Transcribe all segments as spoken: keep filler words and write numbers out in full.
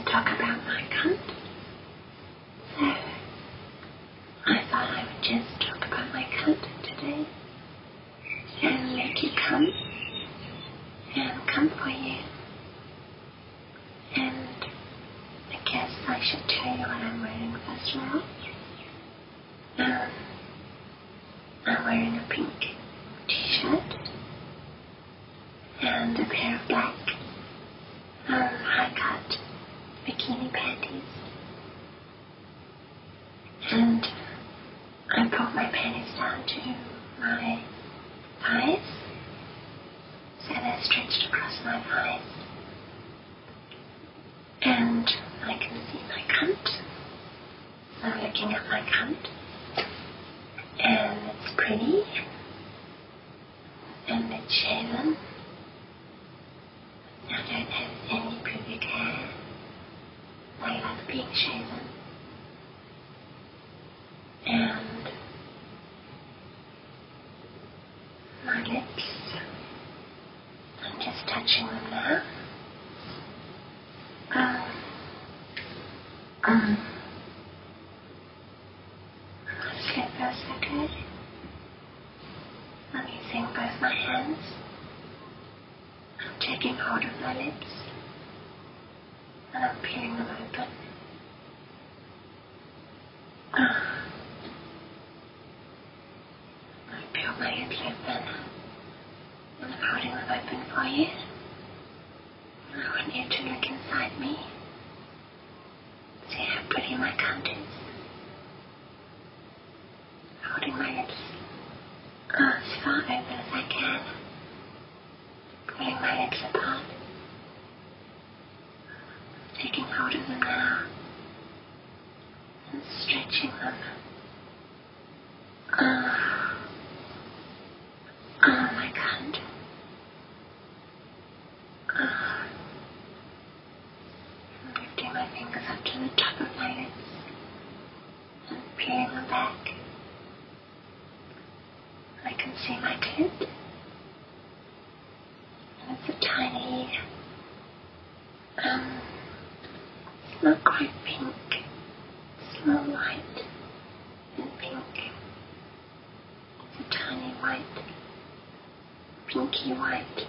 talk about my cunt. So I thought I would just talk about my cunt today and make you come and come for you. And I guess I should tell you what I'm wearing first of all. Um, I'm wearing a pink t-shirt and a pair of black um, high-cut bikini panties. And I pulled my panties down to my thighs, so they're stretched across my thighs. And I can see my cunt. I'm looking at my cunt. And it's pretty. And it's shaven. I don't have any pubic hair. I love being shaven. And my lips, I'm just touching them now. Um, um, my slippers are good. I'm using both my hands. I'm taking hold of my lips and I'm peeling them open. Uh, I peel my lips open and I'm holding them open for you. I want you to look inside me. See how pretty my cunt is. Holding my lips oh, as far open as I can. Pulling my lips apart. Taking hold of them now. And stretching them. Oh, oh my cunt. Oh. Lifting my fingers up to the top of my lips and peeling them back. I can see my clit. And it's a tiny, um, it's not quite pink. It's more white than pink. It's a tiny white, pinky white.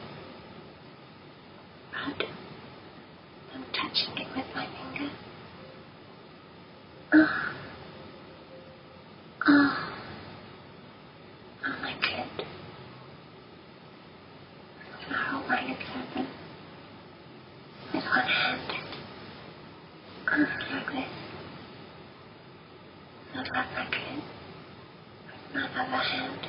But I'm touching it with my finger. Oh, oh, oh my clit. I'm gonna hold my lips open with one hand. Oh, like this. And rub my clit with my other hand.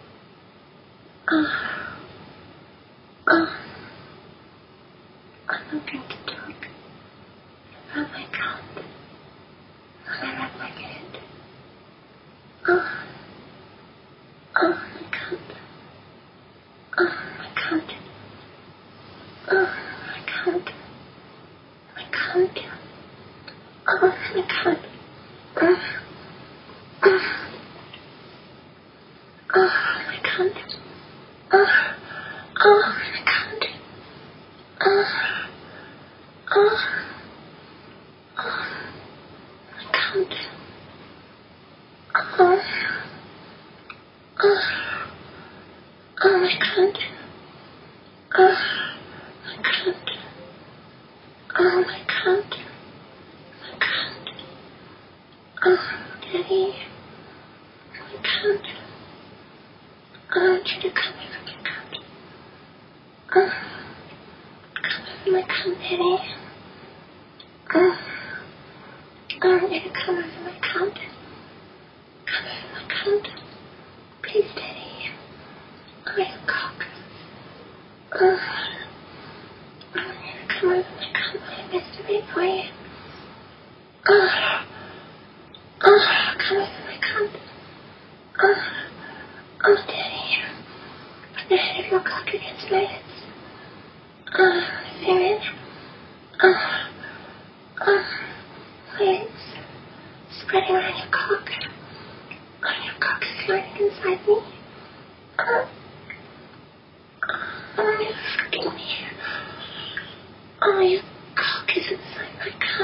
Oh, oh. I'm not going to talk about my cunt when I rub my clit. Oh, oh my cunt. Oh my cunt. Oh my cunt. My cunt. Oh my cunt. Oh, oh, oh my cunt. Oh, oh my cunt. Oh. Oh, oh, my cunt. Oh, oh, oh, my cunt. Oh, my cunt. Oh, my cunt. My cunt. Oh, Daddy. My cunt. I want you to come over my cunt. Oh, come over my cunt, Daddy. Oh, I want you to come over my cunt. Come over my cunt. Please, Daddy. Oh, your cock. Oh, I want you to come over my cunt while I masturbate for you. Oh, oh, come over my cunt. Oh, oh, Daddy. Put the head of your cock against my lips. Oh, feel it. Oh. Oh, legs spreading around your cock. Oh, your cock is floating inside me. Oh, oh, you're fucking me. Oh, your cock is inside my cock.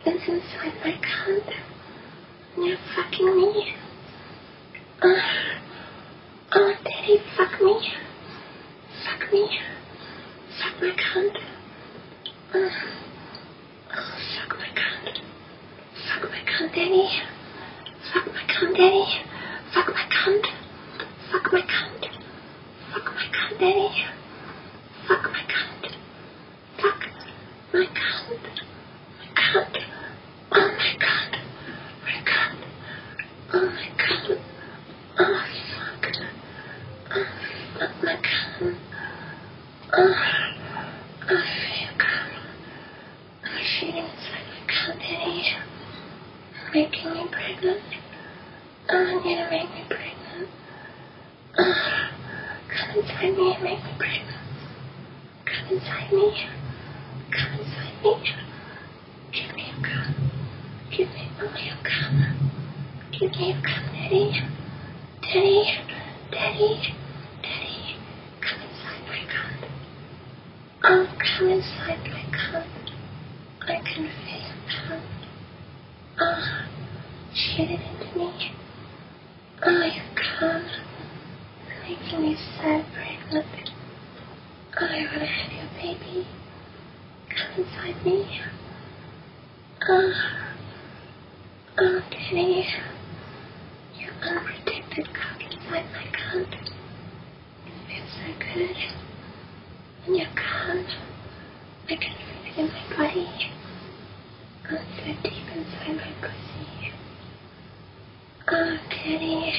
It's inside my cunt. And you're fucking me. Uh, oh, Daddy, fuck me. Fuck me. Fuck my cunt. Uh, oh, fuck my cunt. Fuck my cunt, Daddy. Fuck my cunt, Daddy. Fuck my cunt. Fuck my cunt. Fuck my cunt, Daddy. Fuck my cunt. Fuck my cunt. My cunt. Oh my god. My god. Oh my god. Oh fuck. Oh fuck my cunt. Oh. Oh fuck. I'm shooting inside my cunt, Daddy. Making me pregnant. Oh, you're gonna make me pregnant. Oh, come inside me and make me pregnant. Come inside me. Come inside me. Give me a gun. Give me only a gun. Give me a gun, Daddy. Daddy. Daddy. Daddy. Come inside my gun. Oh, come inside my gun. I can feel your gun. Oh, shoot it into me. Oh, you come. Making me sad pregnant. Oh, I want to have your baby. Come inside me. Oh, oh, Daddy. Your unprotected cock inside my cunt. It feels so good. And your cunt. I can feel it in my body. Oh, so deep inside my pussy. Oh, Daddy.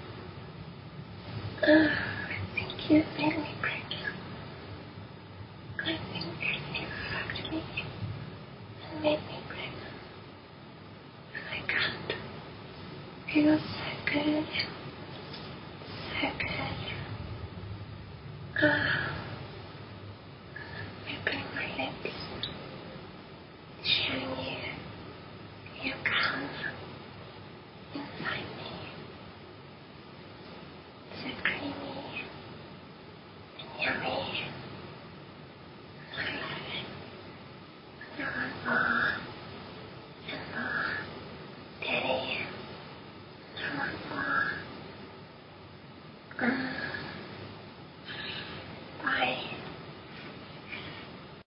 Oh, I think you made me pregnant. I think you fucked me and made me pregnant. And I can't. It feels so good.